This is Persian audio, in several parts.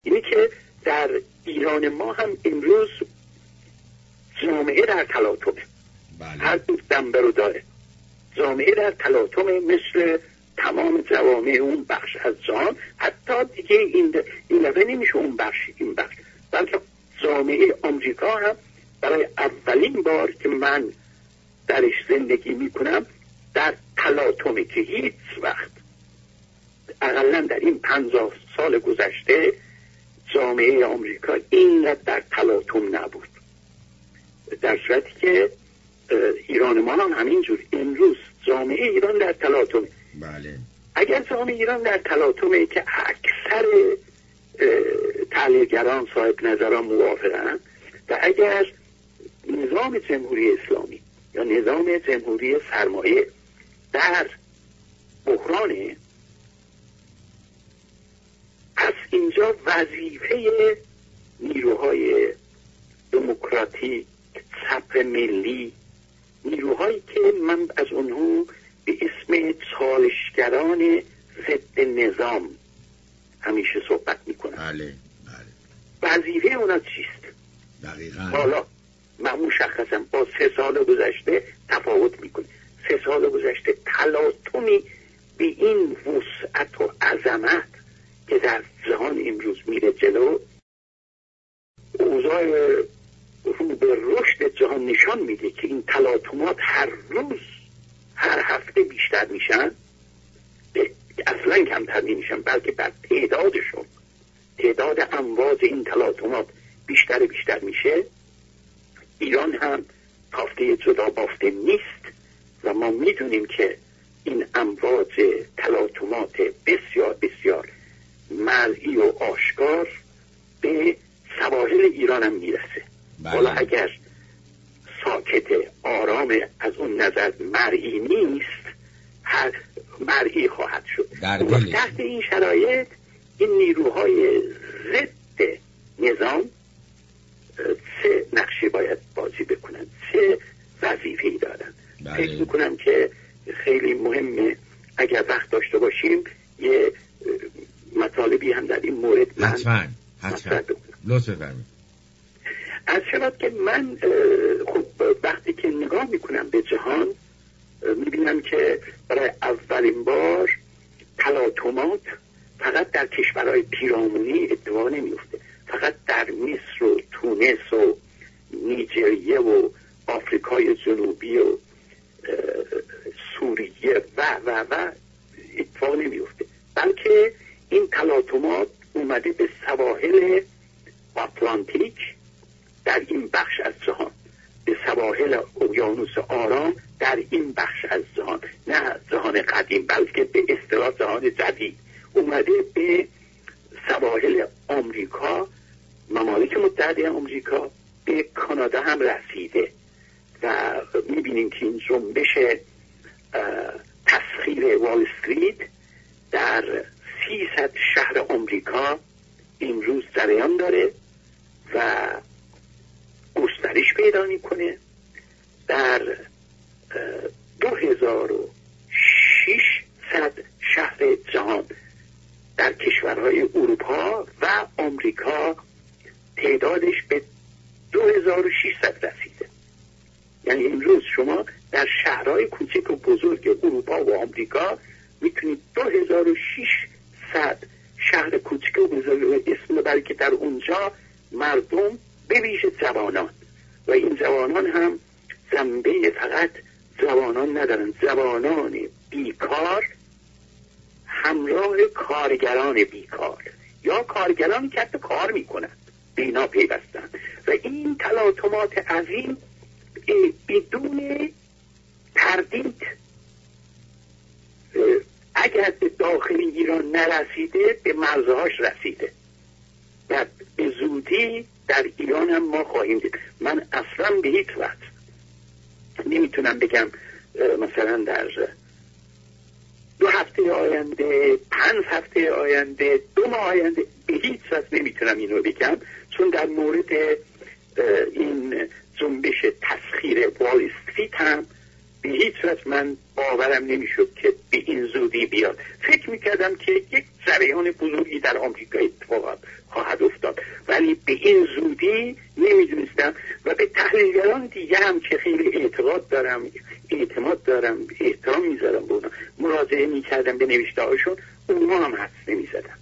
اینه که در ایران ما هم امروز جامعه در تلاطمه. هر دم برو داره. جامعه در تلاطمه مثل تمام جوامع اون بخش از جهان. حتی دیگه این دفعه نمیشه اون بخش این بخش، بلکه جامعه آمریکا هم برای اولین بار که من درش زندگی میکنم در تلاطمه که هیچ وقت اقلا در این 50 سال گذشته جامعه آمریکا اینقدر در تلاطم نبود. در صورتی که ایران ما هم همینجور. امروز جامعه ایران در تلاطمه. بله. اگر جامعه ایران در تلاطمه که اکثر تحلیلگران صاحب نظران موافقن و اگر نظام جمهوری اسلامی یا نظام جمهوری سرمایه در بحرانه، پس اینجا وظیفه نیروهای دموکراتیک، چپ ملی، نیروهایی که من از اونها به اسم چالشگران ضد نظام همیشه صحبت میکنم. بله. وظیفه اونا چیست؟ دقیقاً. حالا من مشخصا با 3 سال گذشته تفاوت میکنه. 3 سال گذشته تلاطمی به این وسعت و عظمت که در جهان امروز میره جلو، اوضاع رو به رشد جهان نشان میده که این تلاطمات هر روز هر هفته بیشتر میشن، اصلا کمتر نمیشن، بلکه بر تعدادشون، تعداد امواج این تلاطمات بیشتر میشه. ایران هم تافته جدا بافته نیست و ما میدونیم که این امواج تلاطمات بسیار بسیار مرئی و آشکار به سواحل ایران هم میرسه. حالا اگر ساکت آرام از اون نظر مرئی نیست، مرئی خواهد شد. تحت این شرایط این نیروهای ضد نظام چه نقشی باید بازی بکنن، چه وظیفه‌ای دارن؟ فکر میکنم که خیلی مهمه اگر وقت داشته باشیم یه مطالبی هم در این مورد حتما لطف بفرمایید. از شبت که من خب وقتی که نگاه میکنم به جهان میبینم که برای اولین بار تلاطمات فقط در کشورهای پیرامونی اتفاق نمیفته، فقط در مصر و تونس و نیجریه و آفریقای جنوبی و سوریه و اتفاق نمیفته، بلکه این تلاطمات اومده به سواحل آتلانتیک در این بخش از جهان، به سواحل اقیانوس آرام در این بخش از جهان، نه جهان قدیم بلکه به اصطلاح جهان جدید، اومده به سواحل آمریکا، ممالک متحده آمریکا، به کانادا هم رسیده و میبینیم که این جنبش تسخیر وال استریت در 300 شهر آمریکا امروز جریان داره و گسترش پیدا میکنه. در 2600 شهر جهان در کشورهای اروپا و آمریکا تعدادش به 2600 رسیده. یعنی امروز شما در شهرهای کوچک و بزرگ اروپا و آمریکا میتونید 2600 شهر کوچک و بزرگ اسم ببرید که در اونجا مردم به ویژه جوانان، و این جوانان هم جنبه فقط جوانان ندارن، جوانان بیکار همراه کارگران بیکار یا کارگرانی که حتی کار میکنن به اینا پیوستن و این تلاطمات عظیم بدون تردید اگر به داخل ایران نرسیده به مرزهاش رسیده و به زودی در ایران هم ما خواهیم دید. من اصلا به هیچ وقت نمیتونم بگم مثلا در 2 هفته آینده، 5 هفته آینده، 2 ماه آینده، به هیچ وقت نمیتونم اینو بگم، چون در مورد این جنبش تسخیر وال استریت هم به هیچ وجه من باورم نمیشد که به این زودی بیاد. فکر میکردم که یک جریان بزرگی در آمریکا اتفاق خواهد افتاد، ولی به این زودی نمیدونستم و به تحلیلگران دیگه هم که خیلی اعتماد دارم احترام میذارم به اونا، مراجعه میکردم به نوشته هاشون، اونها هم حدس نمیزدن.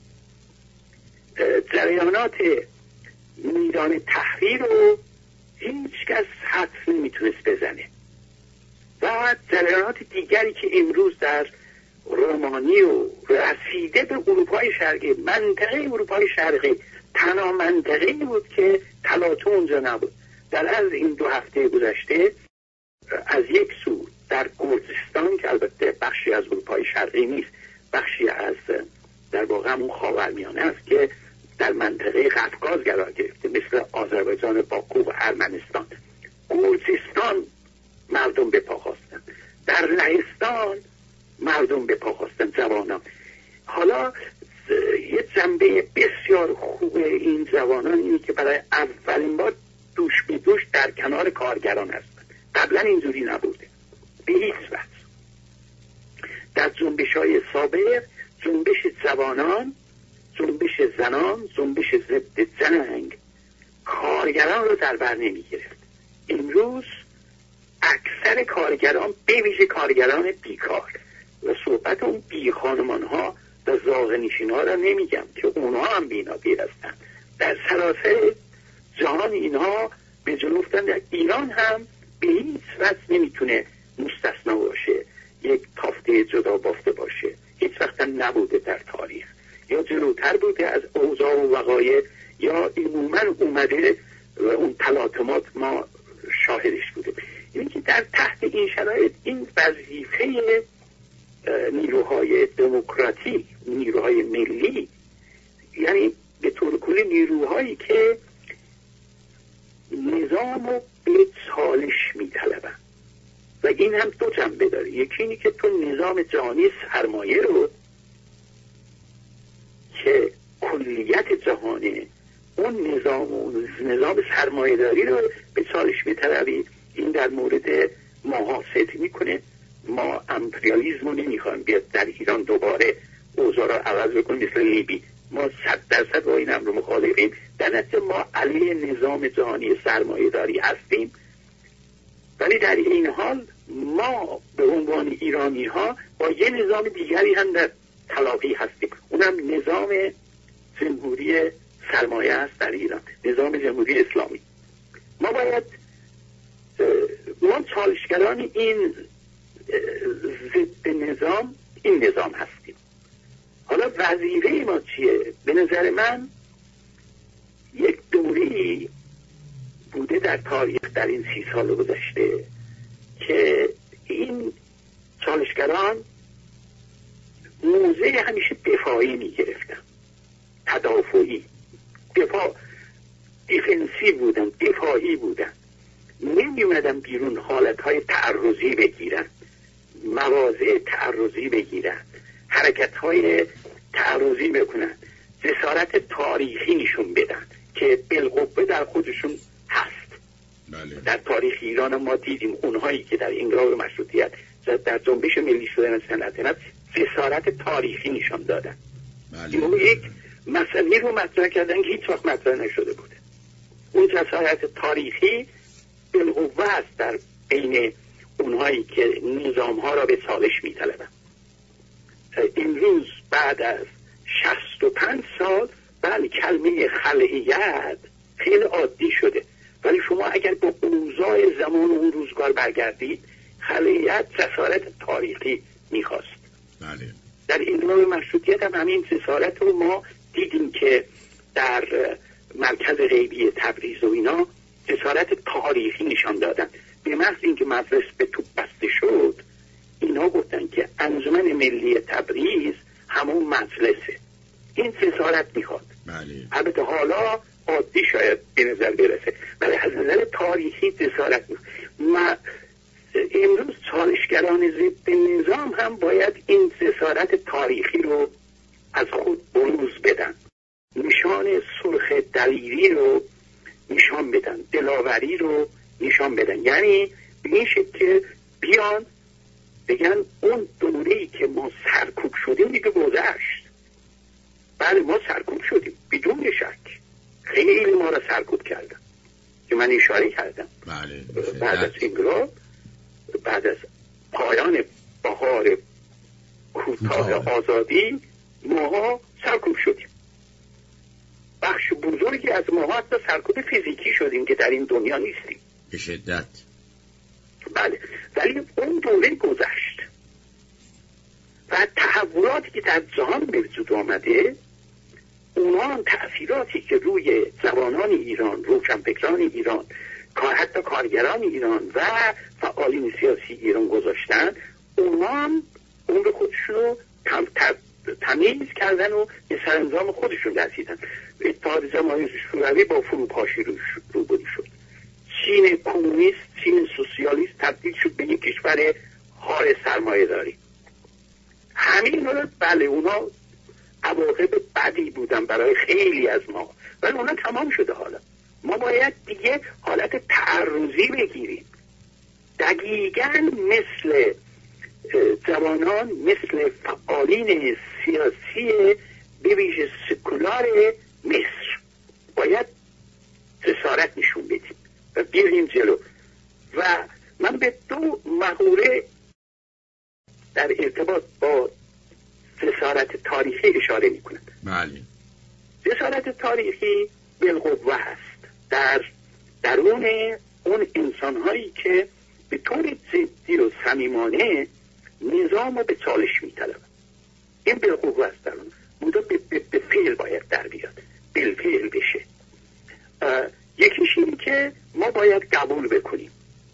جریانات میدان تحریر رو هیچ کس حدس نمیتونست بزنه و جریانات دیگری که امروز در رومانی و رسیده به اروپای شرقی، منطقه اروپای شرقی تنها منطقه‌ای بود که تلاطم اونجا نبود. در از این 2 هفته گذشته از یک سو در گرجستان که البته بخشی از اروپای شرقی نیست، بخشی از در واقع همون خاورمیانه است که در منطقه قفقاز قرار گرفته، مثل آذربایجان، باکو و ارمنستان. گرجستان مردم به پا خواستن، در لهستان مردم به پا خواستن، جوانان. حالا یه جنبه بسیار خوب این جوانان اینه که برای اولین بار دوش به دوش در کنار کارگران هستند. قبلا اینجوری نبوده به هیچ وجه. در جنبش‌های سابق جنبش جوانان، جنبش زنان، جنبش ضد جنگ کارگران رو در بر نمی گرفت. امروز اکثر کارگران، به ویژه کارگران بیکار، و صحبت اون بی خانمان ها و زاغنشین ها را نمیگم که اونها هم بینابیر هستن، در سراسر جهان اینها به جنوفتن. در ایران هم به هیچ وجه نمیتونه مستثنا باشه، یک تافته جدا بافته باشه، هیچ وقت هم نبوده در تاریخ، یا جلوتر بوده از اوضاع و وقایع یا عموما اومده و اون تلاطمات ما شاهدش بوده. یعنی که در تحت این شرایط این وظیفه نیروهای دموکراتی، نیروهای ملی، یعنی به طور کلی نیروهایی که نظام رو به چالش می‌طلبن، و این هم 2 جنبه داره. یکی اینی که تو نظام جهانی سرمایه رو که کلیت جهانه، اون نظام سرمایه داری رو به چالش می‌طلبی. این در مورد ما حاصل میکنه. ما امپریالیسم رو نمیخوایم بیاد در ایران دوباره اوضاع رو عوض بکنیم مثل لیبی. ما 100% با این امر مخالفیم. در نتیجه ما علیه نظام جهانی سرمایه داری هستیم، ولی در این حال ما به عنوان ایرانی ها با یه نظام دیگری هم در تلاقی هستیم، اونم نظام جمهوری سرمایه است در ایران، نظام جمهوری اسلامی. ما باید ما چالشگران این ضد نظام، این نظام هستیم. حالا وظیفه ما چیه؟ به نظر من یک دوری بوده در تاریخ، در این 30 سال گذشته، که این چالشگران موضع همیشه دفاعی می گرفتن، تدافعی، دیفنسیو بودن، دفاعی بودن، نمی اومدن بیرون حالتهای تعرضی بگیرن، مواضع تعرضی بگیرن، حرکتهای تعرضی بکنن، جسارت تاریخی نشون بدن که بالقوه در خودشون هست. بله. در تاریخ ایران ما دیدیم اونهایی که در انقلاب مشروطیت در جنبش ملی شدن سلطنت جسارت تاریخی نشان دادن. بله. یک مسئله رو مطرح کردن که هیچ وقت مطرح نشده بوده. اون جسارت تاریخی بالقوه است در بین اونهایی که نظامها را به چالش می‌طلبند. امروز بعد از 65 سال بله کلمه خلعیت خیلی عادی شده، ولی شما اگر به اوضاع زمان اون روزگار برگردید، خلعیت جسارت تاریخی میخواست. بله. در انقلاب مشروطیت هم همین جسارت رو ما دیدیم که در مرکز غیبی تبریز و اینا جسارت تاریخی نشان دادن. به محض اینکه مدرسه به توپ بسته شد، اینا گفتن که انجمن ملی تبریز همون مجلسه، این جسارت میخواد. بله. البته حالا عادی شاید به نظر برسه، ولی از نظر تاریخی جسارت میخواد. امروز چالشگران ضد نظام هم باید این جسارت تاریخی رو از خود بروز بدن، نشان سرخ دلیری رو نشان بدن، دلاوری رو نشان بدن، یعنی به این شکل که بیان بگن اون دوره‌ای که ما سرکوب شدیم دیگه گذشت. بله ما سرکوب شدیم بدون شک، خیلی ما را سرکوب کردن که من اشاره کردم. بله. بعد از انقلاب، بعد از پایان بهار کوتاه آزادی ما سرکوب شدیم. بخش بزرگی از ما حتی سرکوب فیزیکی شدیم که در این دنیا نیستیم به شدت. بله، ولی اون دوره گذشت و تحولاتی که در جهان به وجود آمده، اونها تأثیراتی که روی جوانان ایران، روشنفکران ایران، حتی کارگران ایران و فعالین سیاسی ایران گذاشتن، اونها اون به خودشون تمیز کردن و به سرانجام خودشون رسیدن. اتحاد جماهیر شوروی با فروپاشی روبرو شد. چین کمونیست، چین سوسیالیست تبدیل شد به یک کشور حال سرمایه داری. همین رو بله اونا عواقب بدی بودن برای خیلی از ما، ولی اونا تمام شده. حالا ما باید دیگه حالت تعرضی بگیریم، دقیقاً مثل جوانان، مثل فعالین سیاسی به ویژه سکولار مصر باید جسارت نشون بدیم و بیاریم جلو. و من به دو محوره در ارتباط با جسارت تاریخی اشاره میکنم. بله. جسارت تاریخی بالقوه هست در درون اون انسانهایی که به طور جدی و صمیمانه نظام رو به چالش میطلبن. این بالقوه هست در اون بودا به فعل باید در بیاد، بالفعل بشه. یکیش این که ما باید قبول بکنیم،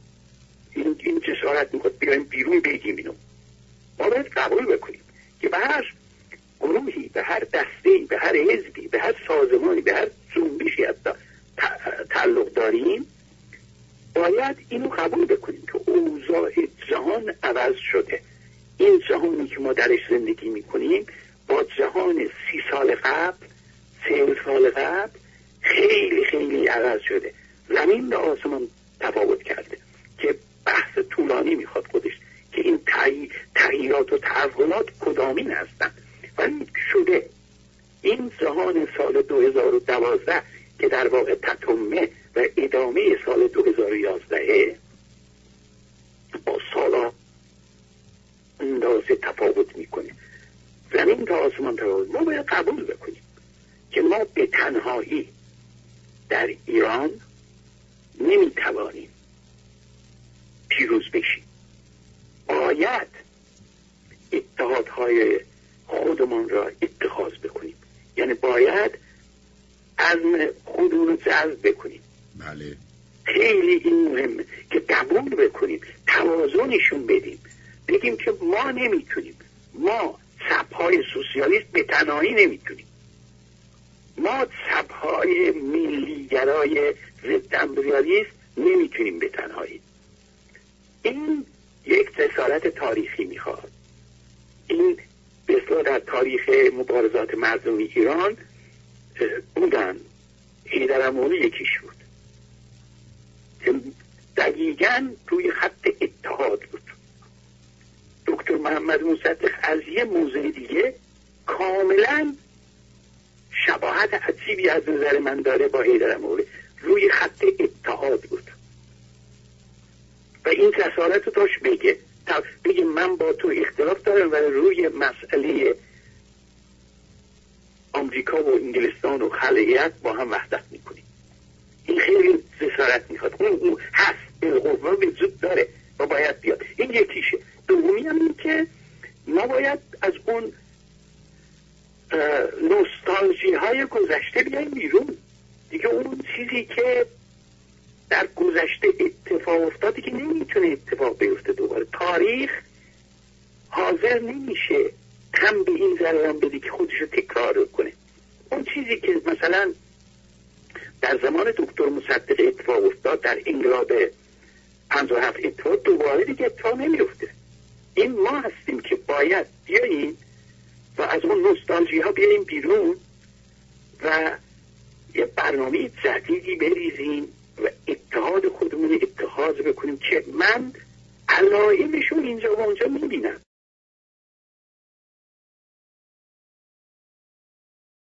این جسارت میخواد بیایم بیرون بگیم اینو. ما باید قبول بکنیم که به هر گروهی، به هر دسته‌ای، به هر حزبی، به هر سازمانی، به هر جنبشی حتی تعلق داریم، باید اینو قبول بکنیم که اوضاع جهان عوض شده. این جهانی که ما درش زندگی میکنیم با جهان 30 سال قبل، 40 سال قبل خیلی خیلی عوض شده. زمین به آسمان تفاوت کرده که بحث طولانی میخواد خودش که این تغییرات و تحولات کدامین هستن. ولی شده این جهان سال 2012 که در واقع تتمه و ادامه سال 2011 با سالا اندازه تفاوت میکنه. زمین تا آسمان تفاوت. ما باید قبول بکنیم که ما به تنهایی در ایران نمیتوانیم پیروز بشیم. باید اتحادهای خودمان را اتخاذ بکنیم، یعنی باید عزم خودمون رو جذب بکنیم. بله. خیلی این مهمه که قبول بکنیم، توازنشون بدیم، بگیم که ما نمیتونیم، ما چپ‌های سوسیالیست به تنهایی نمیتونیم، ما چپ‌های ملیگرای ضد امپریالیست نمیتونیم به تنهایی. این یک جسارت تاریخی میخواد. این بسیار در تاریخ مبارزات مردمی ایران بودن. حیدر اموی یکیش بود که دقیقاً روی خط اتحاد بود. دکتر محمد مصدق از یه موضوع دیگه کاملاً شباهت عجیبی از نظر من داره با حیدر اموی، روی خط اتحاد بود و این جسارت رو داشت بگه من با تو اختلاف دارم و روی مسئله آمریکا و انگلستان و خلیت با هم وحدت میکنیم. این خیلی جسارت میخواد. اون هست، بالقوه وجود داره و باید بیاد. این یکیشه. دومی هم این که ما باید از اون نوستالژی های گذشته بیاییم بیرون. دیگه اون چیزی که در گذشته اتفاق افتاده که نمیتونه اتفاق بیفته دوباره. تاریخ حاضر نمیشه هم به این ضررم بده که خودشو تکرار کنه. اون چیزی که مثلا در زمان دکتر مصدق اتفاق افتاد، در انقلاب 57 اتفاق دوباره دیگه اتفاق نمیفته. این ما هستیم که باید بیاییم و از اون نوستالژی ها بیاییم بیرون و یه برنامه جدیدی بریزیم و اتحاد خودمون اتخاذ بکنیم که من علائمشون اینجا و اونجا میبینم.